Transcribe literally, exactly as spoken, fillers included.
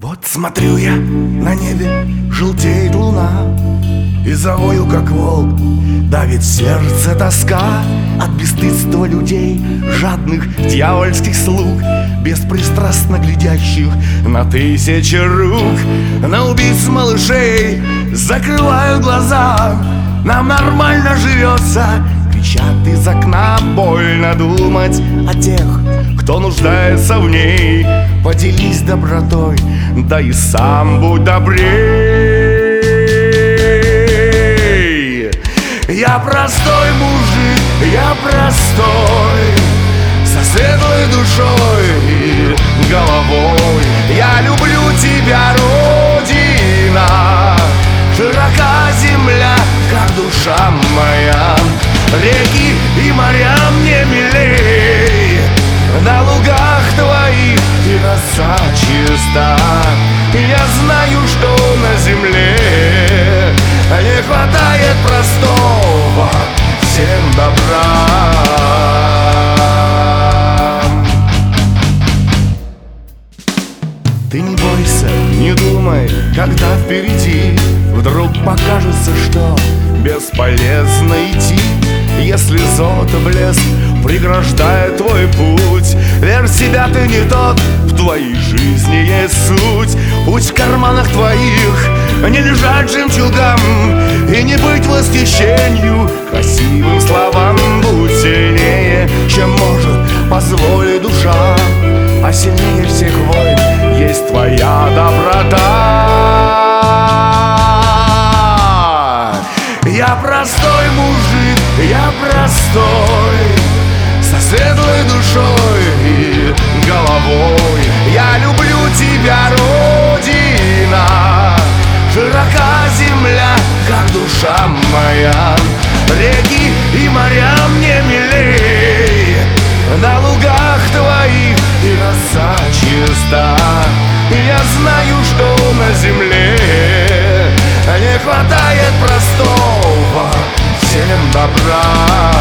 Вот смотрю я, на небе желтеет луна, и завою, как волк, давит сердце тоска от бесстыдства людей, жадных дьявольских слуг, беспристрастно глядящих на тысячи рук. На убийц малышей закрываю глаза, нам нормально живется, кричат из окна. Больно думать о тех, кто нуждается в ней. Поделись добротой, да и сам будь добрей. Я простой мужик, я простой, со светлой душой и головой. Я люблю тебя, Родина, широка земля, как душа моя. Реки и моря мне милей, на лугах твоих и роса чиста. Я знаю, что на земле не хватает простого всем добра. Ты не бойся, не думай, когда впереди вдруг покажется, что бесполезно идти. Если золото блеск преграждает твой путь, верь в себя, ты не тот, в твоей жизни есть суть. Пусть в карманах твоих не лежать жемчугам и не быть восхищению красивым словам. Будь сильнее, чем может позволить душа, а сильнее всех войн есть твоя доброта. Я простой мужик, я простой, со светлой душой и головой. Я люблю тебя, Родина, широка земля, как душа моя. Реки и моря мне милей, на лугах твоих и роса чиста. Я знаю, что на земле не хватает простого всем добра.